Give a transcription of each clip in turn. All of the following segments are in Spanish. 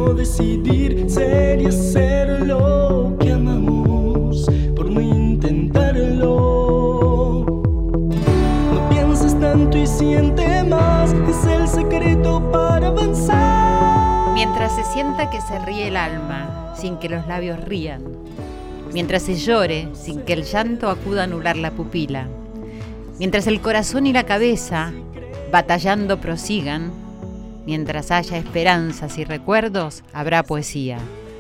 no decidir ser y hacer lo que amamos por no intentarlo. No pienses tanto y siente más, es el secreto para avanzar. Mientras se sienta que se ríe el alma sin que los labios rían, mientras se llore sin que el llanto acuda a anular la pupila, mientras el corazón y la cabeza batallando prosigan, mientras haya esperanzas y recuerdos, habrá poesía.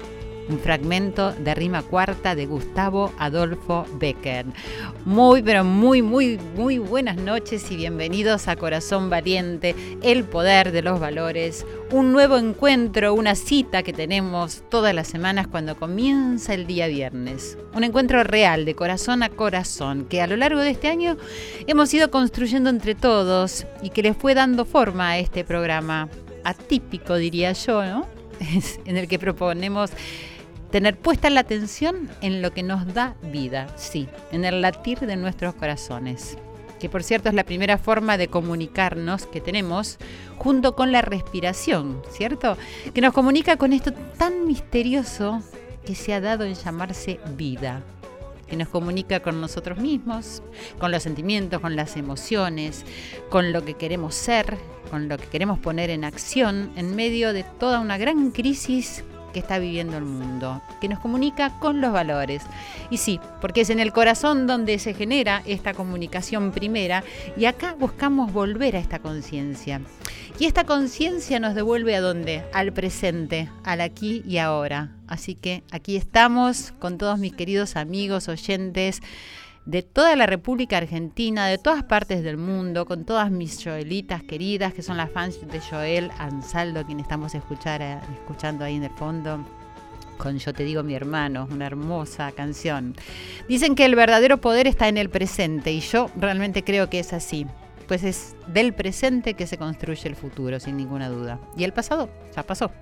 Un fragmento de rima cuarta de Gustavo Adolfo Bécquer. Muy, pero muy buenas noches y bienvenidos a Corazón Valiente, el poder de los valores. Un nuevo encuentro, una cita que tenemos todas las semanas cuando comienza el día viernes. Un encuentro real, de corazón a corazón, que a lo largo de este año hemos ido construyendo entre todos y que le fue dando forma a este programa atípico, diría yo, ¿no? En el que proponemos tener puesta la atención en lo que nos da vida, sí, en el latir de nuestros corazones, que por cierto es la primera forma de comunicarnos que tenemos, junto con la respiración, ¿cierto? Que nos comunica con esto tan misterioso que se ha dado en llamarse vida, que nos comunica con nosotros mismos, con los sentimientos, con las emociones, con lo que queremos ser, con lo que queremos poner en acción en medio de toda una gran crisis que está viviendo el mundo, que nos comunica con los valores. Y sí, porque es en el corazón donde se genera esta comunicación primera, y acá buscamos volver a esta conciencia. Y esta conciencia nos devuelve ¿a dónde? Al presente, al aquí y ahora. Así que aquí estamos con todos mis queridos amigos, oyentes de toda la República Argentina, de todas partes del mundo, con todas mis Joelitas queridas, que son las fans de Joel Ansaldo, quien estamos escuchando ahí en el fondo, con Yo te digo mi hermano, una hermosa canción. Dicen que el verdadero poder está en el presente, y yo realmente creo que es así, pues es del presente que se construye el futuro, sin ninguna duda. Y el pasado ya pasó.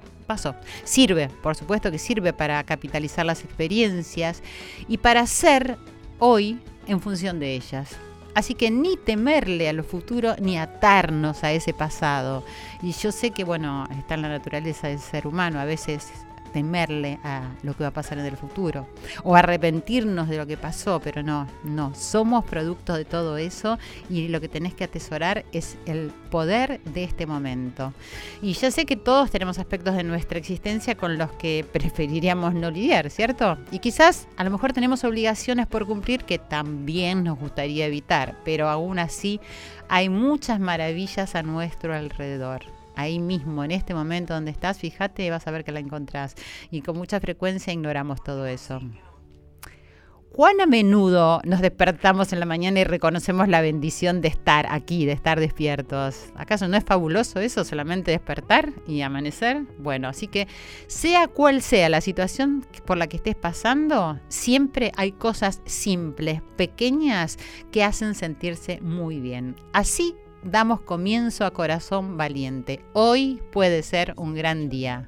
Sirve, por supuesto que sirve para capitalizar las experiencias y para ser hoy en función de ellas. Así que ni temerle a lo futuro ni atarnos a ese pasado. Y yo sé que, bueno, está en la naturaleza del ser humano a veces temerle a lo que va a pasar en el futuro o arrepentirnos de lo que pasó, pero no, somos productos de todo eso, y lo que tenés que atesorar es el poder de este momento. Y ya sé que todos tenemos aspectos de nuestra existencia con los que preferiríamos no lidiar, ¿cierto? Y quizás a lo mejor tenemos obligaciones por cumplir que también nos gustaría evitar, pero aún así hay muchas maravillas a nuestro alrededor. Ahí mismo, en este momento donde estás, fíjate, vas a ver que la encontrás. Y con mucha frecuencia ignoramos todo eso. ¿Cuán a menudo nos despertamos en la mañana y reconocemos la bendición de estar aquí, de estar despiertos? ¿Acaso no es fabuloso eso, solamente despertar y amanecer? Bueno, así que sea cual sea la situación por la que estés pasando, siempre hay cosas simples, pequeñas, que hacen sentirse muy bien. Así damos comienzo a Corazón Valiente. Hoy puede ser un gran día.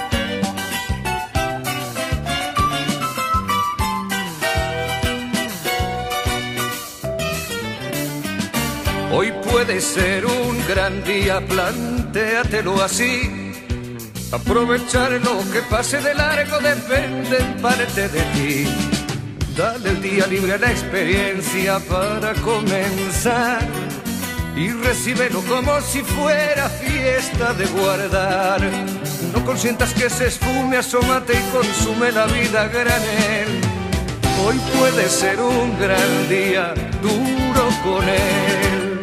Hoy puede ser un gran día, plantéatelo así. Aprovechar lo que pase de largo depende en parte de ti. Dale el día libre a la experiencia para comenzar y recíbelo como si fuera fiesta de guardar. No consientas que se esfume, asómate y consume la vida a granel. Hoy puede ser un gran día, duro con él.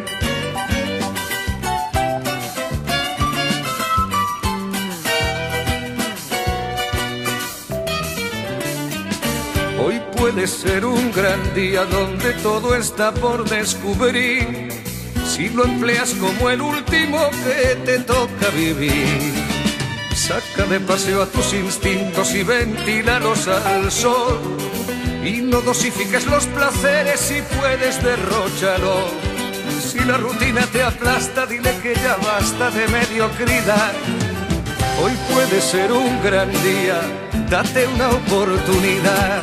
Hoy puede ser un gran día donde todo está por descubrir, si lo empleas como el último que te toca vivir. Saca de paseo a tus instintos y ventílalos al sol, y no dosifiques los placeres si puedes derróchalo. Si la rutina te aplasta, dile que ya basta de mediocridad. Hoy puede ser un gran día, date una oportunidad.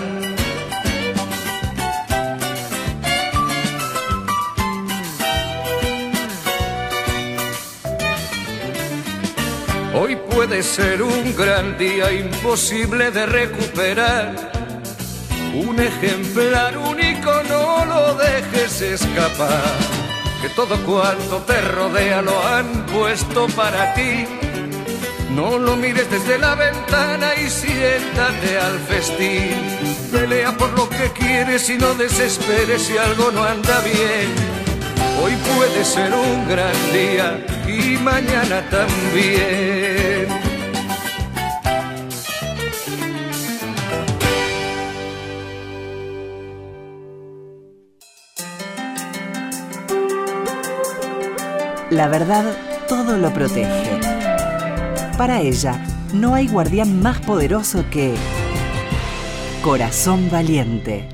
Hoy puede ser un gran día imposible de recuperar. Un ejemplar único, no lo dejes escapar. Que todo cuanto te rodea lo han puesto para ti. No lo mires desde la ventana y siéntate al festín. Pelea por lo que quieres y no desesperes si algo no anda bien. Hoy puede ser un gran día y mañana también. La verdad todo lo protege. Para ella, no hay guardián más poderoso que Corazón Valiente.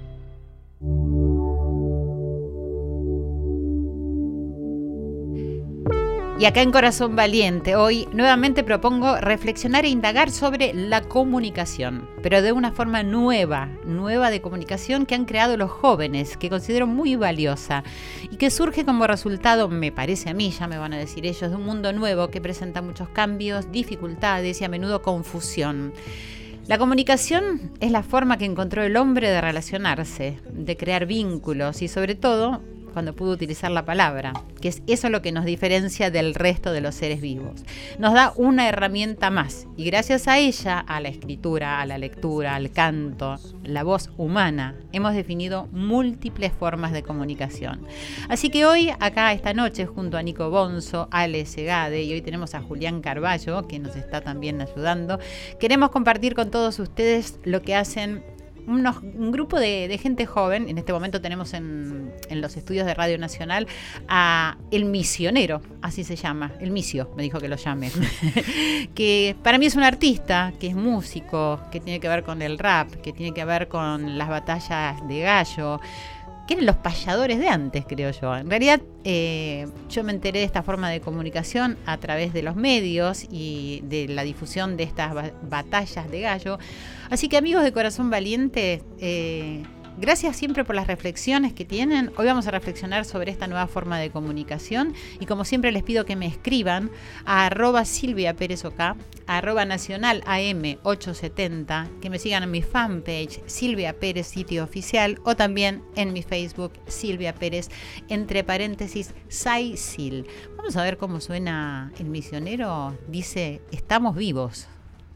Y acá en Corazón Valiente, hoy nuevamente propongo reflexionar e indagar sobre la comunicación, pero de una forma nueva de comunicación que han creado los jóvenes, que considero muy valiosa y que surge como resultado, me parece a mí, ya me van a decir ellos, de un mundo nuevo que presenta muchos cambios, dificultades y a menudo confusión. La comunicación es la forma que encontró el hombre de relacionarse, de crear vínculos y sobre todo cuando pudo utilizar la palabra, que es eso lo que nos diferencia del resto de los seres vivos. Nos da una herramienta más y gracias a ella, a la escritura, a la lectura, al canto, la voz humana, hemos definido múltiples formas de comunicación. Así que hoy, acá esta noche, junto a Nico Bonzo, Ale Segade y hoy tenemos a Julián Carballo, que nos está también ayudando, queremos compartir con todos ustedes lo que hacen un grupo de gente joven. En este momento tenemos en los estudios de Radio Nacional a El Misionero, así se llama, El Misio, me dijo que lo llame, que para mí es un artista, que es músico, que tiene que ver con el rap, que tiene que ver con las batallas de gallo, que eran los payadores de antes, creo yo. En realidad, yo me enteré de esta forma de comunicación a través de los medios y de la difusión de estas batallas de gallo. Así que, amigos de Corazón Valiente, gracias siempre por las reflexiones que tienen. Hoy vamos a reflexionar sobre esta nueva forma de comunicación y como siempre les pido que me escriban a @SilviaPérezOK, a @nacionalam870, que me sigan en mi fanpage Silvia Pérez Sitio Oficial o también en mi Facebook Silvia Pérez, entre paréntesis, Sil. Vamos a ver cómo suena El Misionero. Dice, estamos vivos.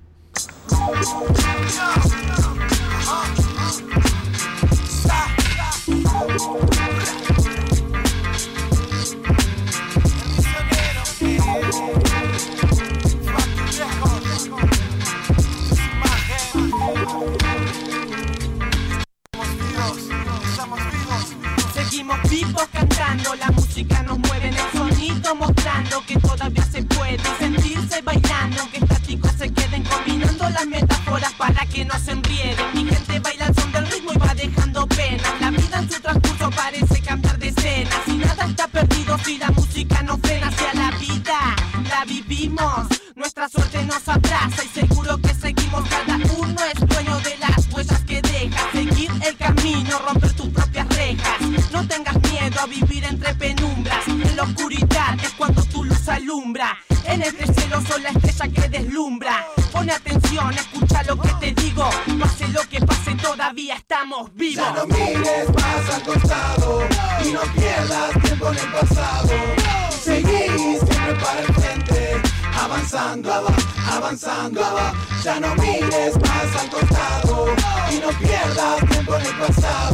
Seguimos vivos cantando, la música nos mueve en el sonido, mostrando que todavía se puede sentirse bailando, que estáticos se queden combinando las metáforas para que no se enrieden. Mi gente baila al son del ritmo y va dejando penas. La vida en su transcurso parece cambiar de escena. Si nada está perdido, si la música no frena hacia la vida, la vivimos. Nuestra suerte nos abraza y seguro que seguimos. Cada uno es dueño de las huellas que deja. Seguir el camino, romper tus propias rejas. No tengas miedo a vivir entre penumbras. En la oscuridad es cuando tu luz alumbra. En este cielo soy la estrella que deslumbra. Pone atención, escucha lo que te digo. Pase lo que pase, todavía estamos vivos. Ya no mires más al costado y no pierdas tiempo en el pasado. Seguí siempre para el frente, avanzando, avanzando. Ya no mires más al costado y no pierdas tiempo en el pasado.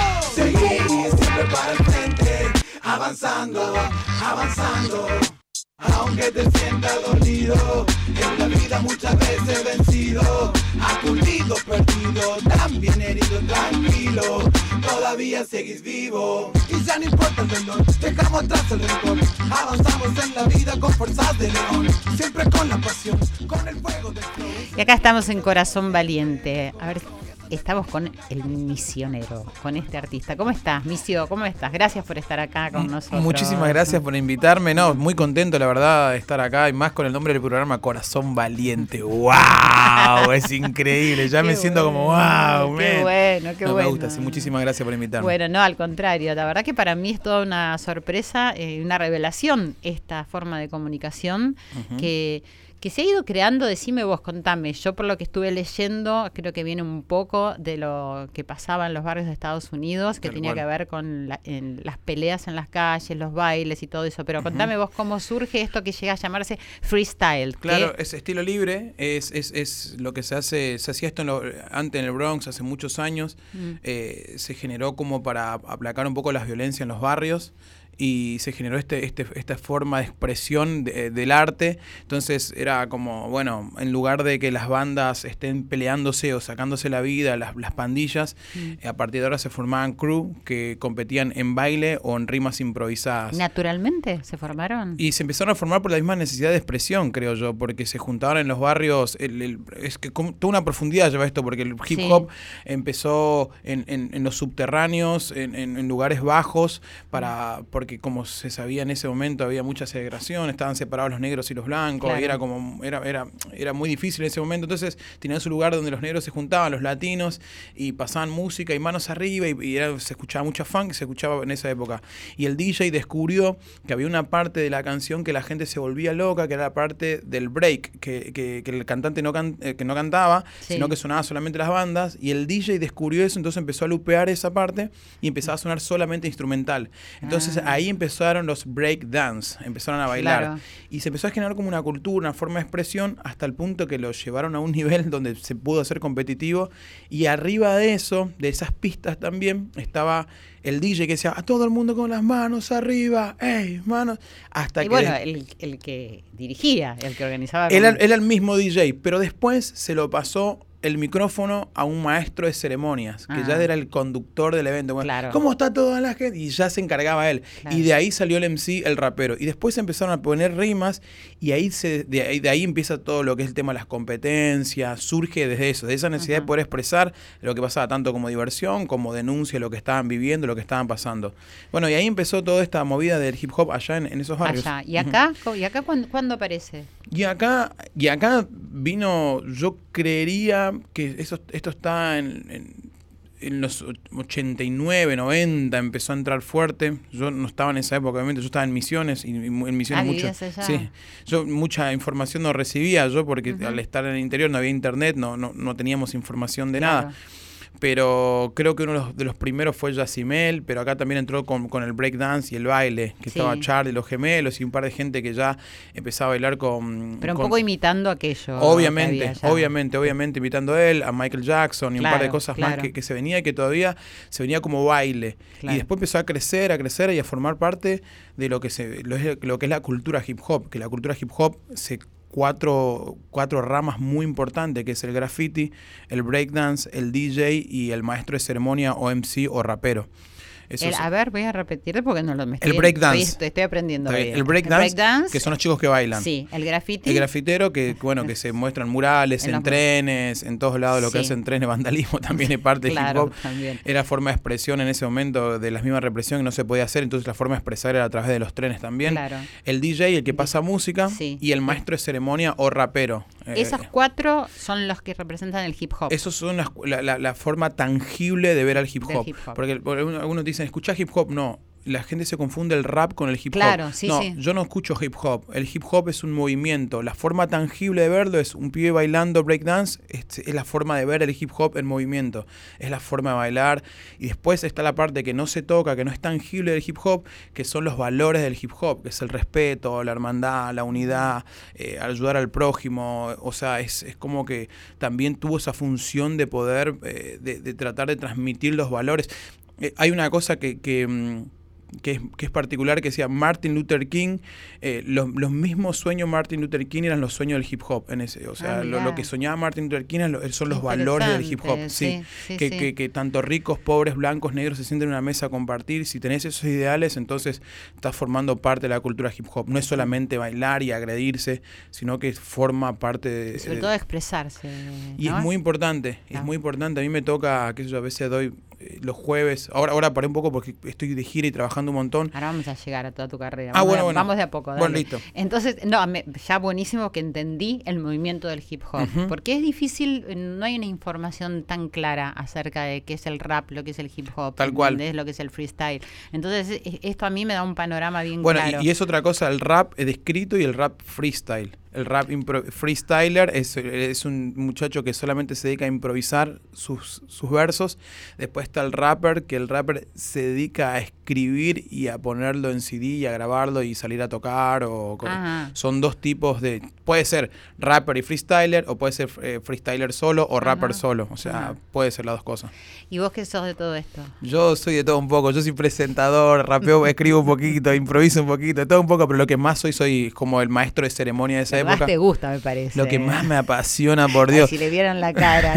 Seguí siempre para el frente, avanzando, avanzando. Aunque te sientas dolido, en la vida muchas veces vencido, aturdido, perdido, también herido, tranquilo, todavía seguís vivo. Y ya no importa el dolor, dejamos atrás el rencor, avanzamos en la vida con fuerzas de león, siempre con la pasión, con el fuego del flow. Y acá estamos en Corazón Valiente. A ver, estamos con El Misionero, con este artista. ¿Cómo estás, Misio? ¿Cómo estás? Gracias por estar acá con nosotros. Muchísimas gracias por invitarme. No, muy contento, la verdad, de estar acá y más con el nombre del programa, Corazón Valiente. ¡Wow! Es increíble. Ya me siento como ¡wow! Qué bueno, qué bueno. Me gusta, sí, muchísimas gracias por invitarme. Bueno, no, al contrario. La verdad que para mí es toda una sorpresa, una revelación esta forma de comunicación que Que se ha ido creando, decime vos, contame. Yo por lo que estuve leyendo, creo que viene un poco de lo que pasaba en los barrios de Estados Unidos, que tenía que ver con las peleas en las calles, los bailes y todo eso. Pero contame vos cómo surge esto que llega a llamarse freestyle. Claro, es estilo libre, es lo que se hacía esto antes en el Bronx, hace muchos años. Se generó como para aplacar un poco las violencias en los barrios. Y se generó esta forma de expresión del arte. Entonces era como, bueno, en lugar de que las bandas estén peleándose o sacándose la vida, las pandillas, a partir de ahora se formaban crew que competían en baile o en rimas improvisadas. ¿Naturalmente se formaron? Y se empezaron a formar por la misma necesidad de expresión, creo yo, porque se juntaban en los barrios, es que toda una profundidad lleva esto, porque el hip hop empezó en los subterráneos, en lugares bajos, porque como se sabía en ese momento había mucha segregación, estaban separados los negros y los blancos, y era muy difícil en ese momento. Entonces tenían su lugar donde los negros se juntaban, los latinos, y pasaban música y manos arriba, y se escuchaba mucha funk, se escuchaba en esa época. Y el DJ descubrió que había una parte de la canción que la gente se volvía loca, que era la parte del break, que el cantante que no cantaba, sino que sonaba solamente las bandas, y el DJ descubrió eso, entonces empezó a lupear esa parte y empezaba a sonar solamente instrumental. Entonces ahí empezaron los break dance, empezaron a bailar, y se empezó a generar como una cultura, una forma de expresión, hasta el punto que lo llevaron a un nivel donde se pudo hacer competitivo. Y arriba de eso, de esas pistas también, estaba el DJ que decía, a todo el mundo con las manos arriba, ¡ey, manos! Hasta y que bueno, el que dirigía, el que organizaba. Era el mismo DJ, pero después se lo pasó el micrófono a un maestro de ceremonias, que ya era el conductor del evento. Bueno, ¿cómo está toda la gente? Y ya se encargaba él. Y de ahí salió el MC, el rapero. Y después empezaron a poner rimas, y ahí de ahí empieza todo lo que es el tema de las competencias. Surge desde eso, de esa necesidad de poder expresar lo que pasaba, tanto como diversión, como denuncia, lo que estaban viviendo, lo que estaban pasando. Bueno, y ahí empezó toda esta movida del hip hop allá en esos barrios. Allá. ¿Y acá? ¿Y acá cuándo aparece? Y acá vino, yo creería que esto está en los 89, 90, empezó a entrar fuerte. Yo no estaba en esa época, obviamente, yo estaba en Misiones, y en Misiones mucha información no recibía yo, porque al estar en el interior no había internet, no teníamos información de nada. Pero creo que uno de los primeros fue Yacimel, pero acá también entró con el breakdance y el baile, que estaba Charlie, los gemelos, y un par de gente que ya empezaba a bailar con... Pero un poco imitando aquello. Obviamente, imitando a él, a Michael Jackson y un par de cosas más que se venía, y que todavía se venía como baile. Y después empezó a crecer y a formar parte de lo que es la cultura hip hop, que la cultura hip hop cuatro ramas muy importantes, que es el graffiti, el breakdance, el DJ y el maestro de ceremonia o MC o rapero. A ver, voy a repetir porque no lo me estoy... El breakdance. Estoy aprendiendo. El breakdance, que son los chicos que bailan. Sí, el graffiti. El grafitero, que se muestran murales, en trenes, en todos lados, lo que hacen trenes, vandalismo, también es parte del hip hop. También. Era forma de expresión en ese momento de la misma represión que no se podía hacer, entonces la forma de expresar era a través de los trenes también. El DJ, el que pasa música, y el maestro de ceremonia o rapero. Esos cuatro son los que representan el hip hop. Esos son la forma tangible de ver al hip hop. Porque algunos dicen, ¿escuchás hip hop? No. La gente se confunde el rap con el hip hop. Yo no escucho hip hop. El hip hop es un movimiento. La forma tangible de verlo es un pibe bailando breakdance. Es la forma de ver el hip hop en movimiento. Es la forma de bailar. Y después está la parte que no se toca, que no es tangible del hip hop, que son los valores del hip hop, que es el respeto, la hermandad, la unidad, ayudar al prójimo. O sea, es como que también tuvo esa función de poder, de tratar de transmitir los valores. Hay una cosa que es particular, que decía Martin Luther King, los mismos sueños Martin Luther King eran los sueños del hip hop en ese, o sea, lo que soñaba Martin Luther King son los valores del hip hop, que tanto ricos, pobres, blancos, negros se sienten en una mesa a compartir. Si tenés esos ideales, entonces estás formando parte de la cultura hip hop. No es solamente bailar y agredirse, sino que forma parte de... Sobre todo expresarse. Y es muy importante, es muy importante. A mí me toca, a veces doy los jueves. Ahora paré un poco porque estoy de gira y trabajando un montón. Ahora vamos a llegar a toda tu carrera. Bueno. Vamos de a poco, dale. Bueno, listo. Entonces, ya buenísimo que entendí el movimiento del hip hop. Porque es difícil, no hay una información tan clara acerca de qué es el rap, lo que es el hip hop. Tal cual. Es lo que es el freestyle. Entonces, esto a mí me da un panorama bien bueno, claro. Y es otra cosa, el rap descrito y el rap freestyle. El rap freestyler es un muchacho que solamente se dedica a improvisar sus versos. Después está el rapper, que el rapper se dedica a escribir y a ponerlo en CD y a grabarlo y salir a tocar. Son dos tipos de... Puede ser rapper y freestyler, o puede ser freestyler solo o rapper solo. O sea, puede ser las dos cosas. ¿Y vos qué sos de todo esto? Yo soy de todo un poco. Yo soy presentador, rapeo, escribo un poquito, improviso un poquito, de todo un poco. Pero lo que más soy como el maestro de ceremonia de esa época. Más te gusta, me parece. Lo que más me apasiona, por Dios. Ay, si le vieran la cara,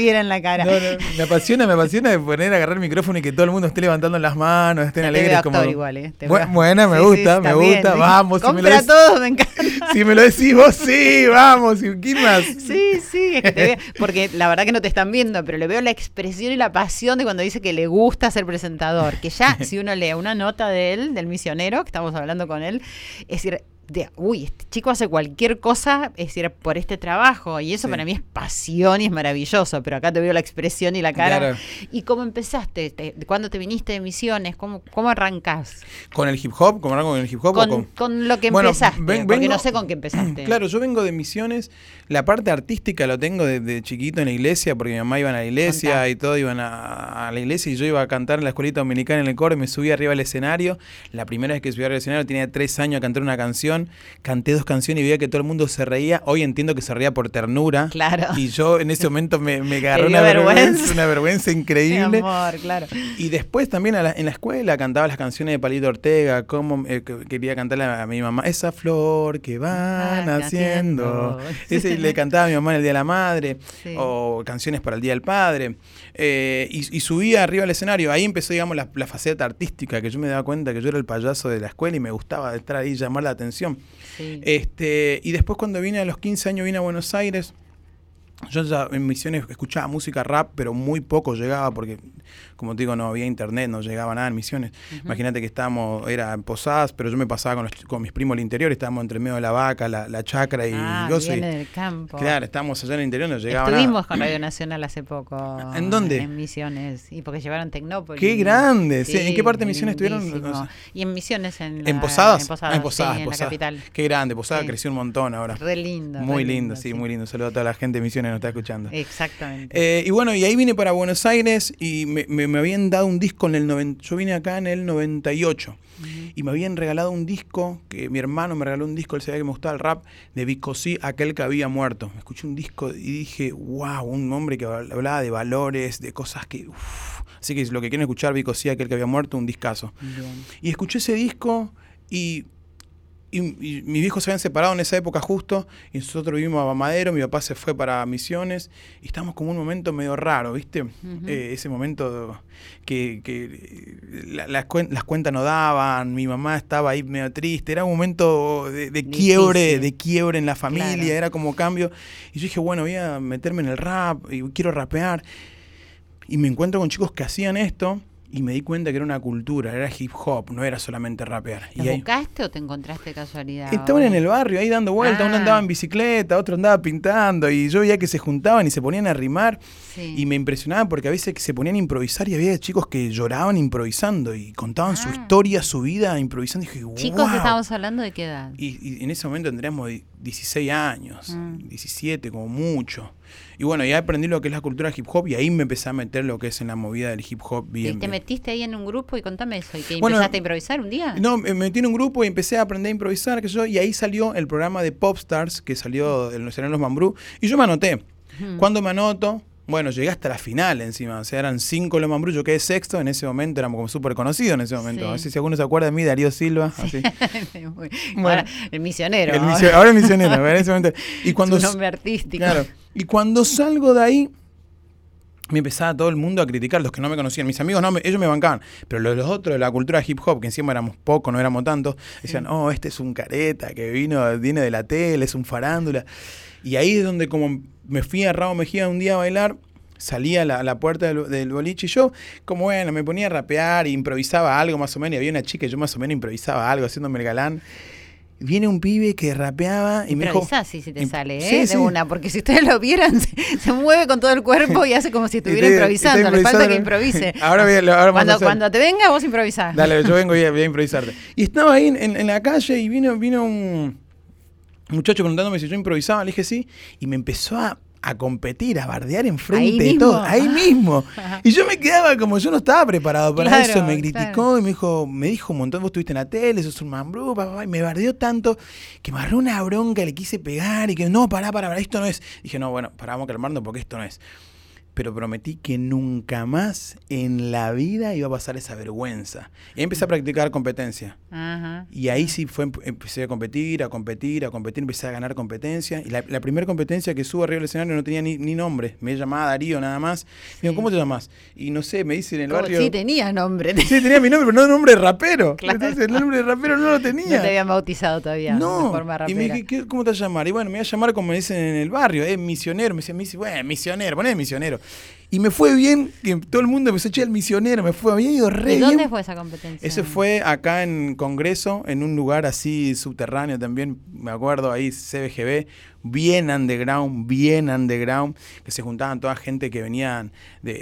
No, me apasiona de poner, agarrar el micrófono y que todo el mundo esté levantando las manos, estén alegres. Te veo como... actor igual, ¿eh? Buena, me gusta. Vamos. Compra todo, me encanta. Si me lo decís vos, sí, vamos. ¿Quién más? Sí, es que te veo, porque la verdad que no te están viendo, pero le veo la expresión y la pasión de cuando dice que le gusta ser presentador. Que ya, si uno lee una nota de él, del misionero, que estamos hablando con él, es decir... este chico hace cualquier cosa, es decir, por este trabajo, y eso para mí es pasión y es maravilloso, pero acá te veo la expresión y la cara. Claro. ¿Y cómo empezaste? ¿Cuándo te viniste de Misiones? ¿Cómo arrancás? ¿Con el hip hop? ¿Cómo arranco con el hip hop? Con lo que empezaste, porque no sé con qué empezaste. Claro, yo vengo de Misiones, la parte artística lo tengo desde chiquito en la iglesia, porque mi mamá iba a la iglesia y todo, iban a la iglesia, y yo iba a cantar en la escuelita dominicana en el coro, y me subí arriba al escenario. La primera vez que subí arriba al escenario tenía 3 años a cantar una canción. Canté 2 canciones y veía que todo el mundo se reía. Hoy entiendo que se reía por ternura. Claro. Y yo en ese momento me agarró una vergüenza increíble. Mi amor, claro. Y después también en la escuela cantaba las canciones de Palito Ortega, como quería cantarle a mi mamá, esa flor que van haciendo. Ese le cantaba a mi mamá en el Día de la Madre, o canciones para el Día del Padre. Y subía arriba al escenario. Ahí empezó, digamos, la faceta artística, que yo me daba cuenta que yo era el payaso de la escuela y me gustaba estar ahí y llamar la atención. Sí. Y después cuando vine a los 15 años, vine a Buenos Aires. Yo ya en Misiones escuchaba música rap, pero muy poco llegaba porque, como te digo, no había internet, no llegaba nada en Misiones. Imagínate que era en Posadas, pero yo me pasaba con mis primos al interior, estábamos entre medio de la vaca, la chacra y yo soy... del campo. Claro, estábamos allá en el interior, no llegaba nada. Estuvimos con Radio Nacional hace poco. ¿En dónde? En Misiones, y porque llevaron Tecnópolis. ¡Qué grande! Sí, ¿en qué parte de Misiones estuvieron? No sé. Y en Misiones, en Posadas. En Posadas, en la capital. Qué grande, Posadas creció un montón ahora. Re lindo. Muy lindo, sí, muy lindo. Saludo a toda la gente de Misiones que nos está escuchando. Exactamente. Y bueno, y ahí vine para Buenos Aires y me habían dado un disco en el 90. Yo vine acá en el 98 y me habían regalado un disco, que mi hermano me regaló un disco, él sabía que me gustaba el rap, de Vico C, aquel que había muerto. Me escuché un disco y dije, wow, un hombre que hablaba de valores, de cosas que... Así que lo que quieren escuchar, Vico C, aquel que había muerto, un discazo. Bien. Y escuché ese disco y mis viejos se habían separado en esa época justo, y nosotros vivimos a Madero, mi papá se fue para Misiones, y estábamos como en un momento medio raro, ¿viste? Ese momento que las cuentas no daban, mi mamá estaba ahí medio triste, era un momento de quiebre en la familia, claro. Era como cambio, y yo dije, bueno, voy a meterme en el rap, y quiero rapear, y me encuentro con chicos que hacían esto, y me di cuenta que era una cultura, era hip hop, no era solamente rapear. ¿Lo buscaste o te encontraste de casualidad? Estaban en el barrio ahí dando vueltas, uno andaba en bicicleta, otro andaba pintando, y yo veía que se juntaban y se ponían a rimar, y me impresionaban porque a veces se ponían a improvisar y había chicos que lloraban improvisando y contaban su historia, su vida improvisando, y dije, wow. ¿Chicos que estábamos hablando de qué edad? Y en ese momento tendríamos 16 años, 17 como mucho. Y bueno, ya aprendí lo que es la cultura hip hop y ahí me empecé a meter lo que es en la movida del hip hop bien. ¿Y te metiste ahí en un grupo? Y contame eso. ¿Y empezaste a improvisar un día? No, me metí en un grupo y empecé a aprender a improvisar, y ahí salió el programa de Popstars, que salió en los Mambrú, y yo me anoté. ¿Cuándo me anoto? Bueno, llegué hasta la final encima, o sea, eran 5 los Mambrú, yo quedé sexto, en ese momento éramos como súper conocidos en ese momento. No sé si alguno se acuerda de mí, Darío Silva. Así. Bueno, el misionero. Ahora el misionero, en ese momento. Y cuando, su nombre artístico. Claro, y cuando salgo de ahí, me empezaba todo el mundo a criticar, los que no me conocían. Mis amigos, ellos me bancaban, pero los otros de la cultura hip hop, que encima éramos pocos, no éramos tantos, decían, este es un careta que viene de la tele, es un farándula. Y ahí es donde como me fui a Rabo Mejía un día a bailar, salía a la puerta del boliche y yo, como bueno, me ponía a rapear e improvisaba algo más o menos, y había una chica y yo más o menos improvisaba algo, haciéndome el galán. Viene un pibe que rapeaba y me dijo... Improvisás si te sale, sí, de sí. una, porque si ustedes lo vieran, se mueve con todo el cuerpo y hace como si estuviera improvisando. Le falta que improvise. Ahora cuando te venga, vos improvisás. Dale, yo vengo y voy a improvisarte. Y estaba ahí en la calle y vino un muchacho preguntándome si yo improvisaba. Le dije sí, y me empezó a competir, a bardear enfrente de todo, ahí mismo. Y yo me quedaba como, yo no estaba preparado para eso, me criticó y me dijo un montón, vos estuviste en la tele, sos un mambrú, papá, y me bardeó tanto que me agarró una bronca, le quise pegar y que no, pará, esto no es. Dije, no, bueno, vamos a calmarnos porque esto no es. Pero prometí que nunca más en la vida iba a pasar esa vergüenza. Y empecé a practicar competencia. Ajá. Y ahí sí empecé a competir, empecé a ganar competencia. Y la primera competencia que subo arriba del escenario no tenía ni nombre. Me llamaba Darío nada más. Sí. Digo, ¿cómo te llamas? Y no sé, me dicen en el barrio... Sí, tenía nombre. Sí, tenía mi nombre, pero no nombre de rapero. Claro. Entonces el nombre de rapero no lo tenía. No te habían bautizado todavía de forma rapera. Y me dije, ¿cómo te vas a llamar? Y bueno, me voy a llamar como me dicen en el barrio, misionero. Me decían, bueno, misionero, poné misionero. Y me fue bien, que todo el mundo empezó a echar el misionero, me fue bien, ido re bien. ¿Y dónde fue esa competencia? Ese fue acá en Congreso, en un lugar así subterráneo también, me acuerdo, ahí CBGB, bien underground, que se juntaban toda gente que venían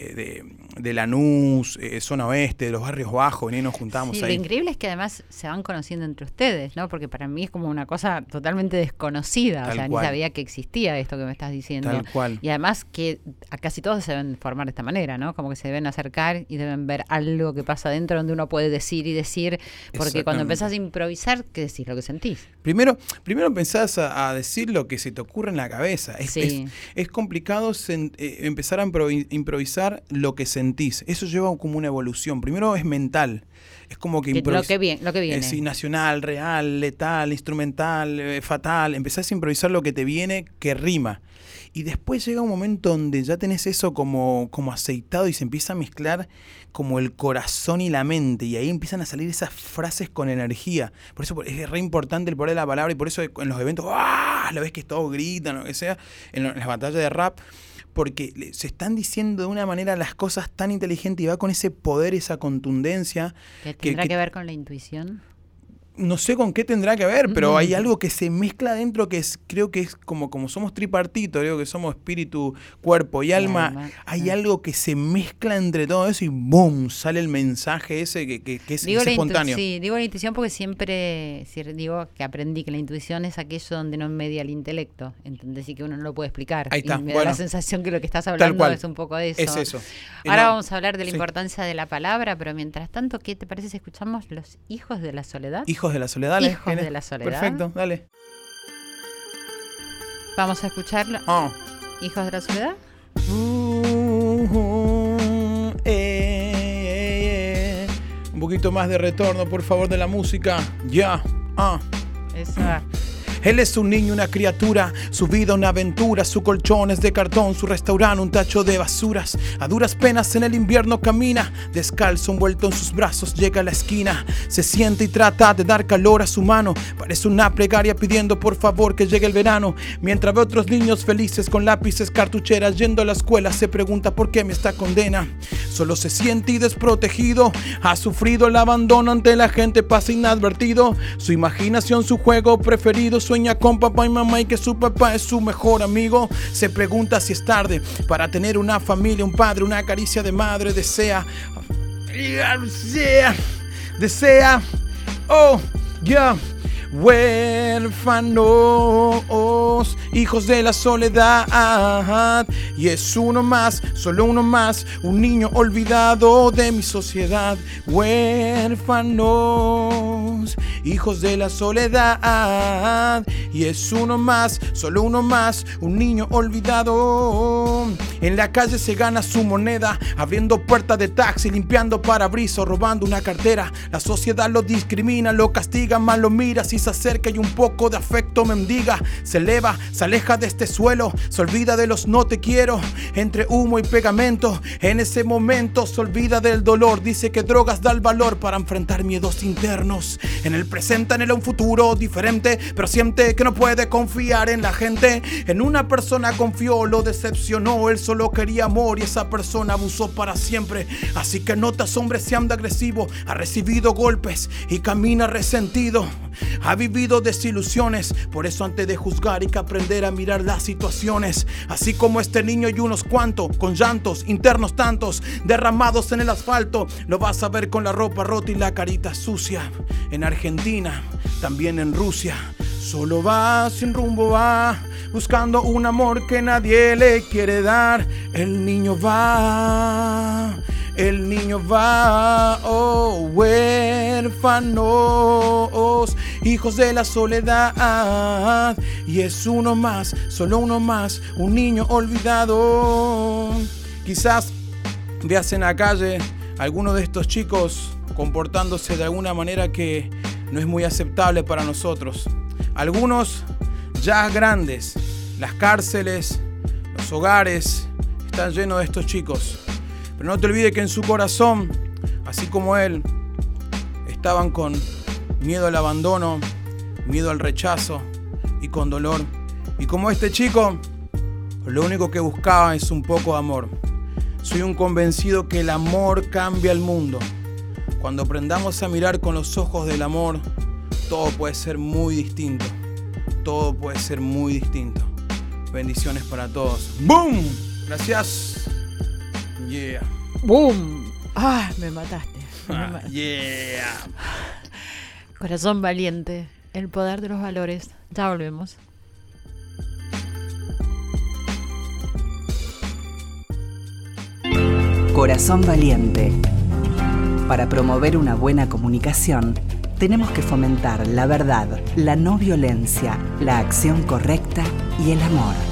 de Lanús, zona oeste, de los barrios bajos, venían y nos juntábamos ahí. Lo increíble es que además se van conociendo entre ustedes, ¿no? Porque para mí es como una cosa totalmente desconocida, Tal o sea, cual. ni sabía que existía esto que me estás diciendo. Tal cual. Y además que a casi todos se deben formar de esta manera, ¿no? Como que se deben acercar y deben ver algo que pasa dentro donde uno puede decir, porque cuando empezás a improvisar, ¿qué decís? Lo que sentís. Primero empezás a decir lo que se te ocurre en la cabeza. Es complicado empezar a improvisar lo que sentís. Eso lleva como una evolución. Primero es mental. Es como que lo que viene. Sí, nacional, real, letal, instrumental, fatal. Empezás a improvisar lo que te viene, que rima. Y después llega un momento donde ya tenés eso como aceitado y se empieza a mezclar como el corazón y la mente. Y ahí empiezan a salir esas frases con energía. Por eso es re importante el poder de la palabra y por eso en los eventos, ¡ah!, lo ves que todos gritan, lo que sea, en las batallas de rap. Porque se están diciendo de una manera las cosas tan inteligentes y va con ese poder, esa contundencia. ¿Qué tendrá que ver con la intuición? No sé con qué tendrá que ver, pero hay algo que se mezcla dentro que creo que es como somos tripartito, creo que somos espíritu, cuerpo y alma. Hay algo que se mezcla entre todo eso y ¡boom! Sale el mensaje ese que es espontáneo. Sí, digo la intuición porque siempre digo que aprendí que la intuición es aquello donde no media el intelecto, ¿entendés? Y que uno no lo puede explicar. Ahí está. Y me da la sensación que lo que estás hablando es un poco de eso. Es eso. Ahora vamos a hablar de la importancia de la palabra, pero mientras tanto, ¿qué te parece si escuchamos Los Hijos de la Soledad? Hijos de la Soledad, dale. Hijos de la Soledad. Perfecto, dale. Vamos a escucharlo. Hijos de la Soledad. Un poquito más de retorno, por favor, de la música. Ya. Eso. Él es un niño, una criatura, su vida una aventura, su colchón es de cartón, su restaurante un tacho de basuras. A duras penas en el invierno camina, descalzo envuelto en sus brazos llega a la esquina. Se siente y trata de dar calor a su mano, parece una plegaria pidiendo por favor que llegue el verano. Mientras ve otros niños felices con lápices, cartucheras yendo a la escuela, se pregunta por qué me esta condena. Solo se siente y desprotegido, ha sufrido el abandono ante la gente, pasa inadvertido. Su imaginación, su juego preferido, sueña con papá y mamá y que su papá es su mejor amigo. Se pregunta si es tarde para tener una familia, un padre, una caricia de madre. Desea, oh, yeah. Huérfanos, hijos de la soledad. Y es uno más, solo uno más, un niño olvidado de mi sociedad. Huérfanos, hijos de la soledad. Y es uno más, solo uno más, un niño olvidado. En la calle se gana su moneda, abriendo puertas de taxi, limpiando parabrisas, robando una cartera. La sociedad lo discrimina, lo castiga, mal lo mira. Si se acerca y un poco de afecto mendiga, se eleva, se aleja de este suelo, se olvida de los no te quiero, entre humo y pegamento. En ese momento se olvida del dolor, dice que drogas da el valor para enfrentar miedos internos. En el presente anhela un futuro diferente, pero siente que no puede confiar en la gente. En una persona confió, lo decepcionó, él solo quería amor y esa persona abusó para siempre. Así que no te asombres si anda agresivo, ha recibido golpes y camina resentido. Ha vivido desilusiones, por eso antes de juzgar hay que aprender a mirar las situaciones. Así como este niño y unos cuantos, con llantos internos tantos, derramados en el asfalto. Lo vas a ver con la ropa rota y la carita sucia. En Argentina, también en Rusia. Solo va, sin rumbo va, buscando un amor que nadie le quiere dar. El niño va, oh, huérfanos, hijos de la soledad. Y es uno más, solo uno más, un niño olvidado. Quizás veas en la calle alguno de estos chicos comportándose de alguna manera que no es muy aceptable para nosotros. Algunos ya grandes, las cárceles, los hogares están llenos de estos chicos. Pero no te olvides que en su corazón, así como él, estaban con miedo al abandono, miedo al rechazo y con dolor. Y como este chico, lo único que buscaba es un poco de amor. Soy un convencido que el amor cambia el mundo. Cuando aprendamos a mirar con los ojos del amor, todo puede ser muy distinto. Todo puede ser muy distinto. Bendiciones para todos. ¡Boom! Gracias. Yeah. ¡Boom! ¡Ah! Me mataste. Yeah. Corazón valiente. El poder de los valores. Ya volvemos. Corazón valiente. Para promover una buena comunicación, tenemos que fomentar la verdad, la no violencia, la acción correcta y el amor.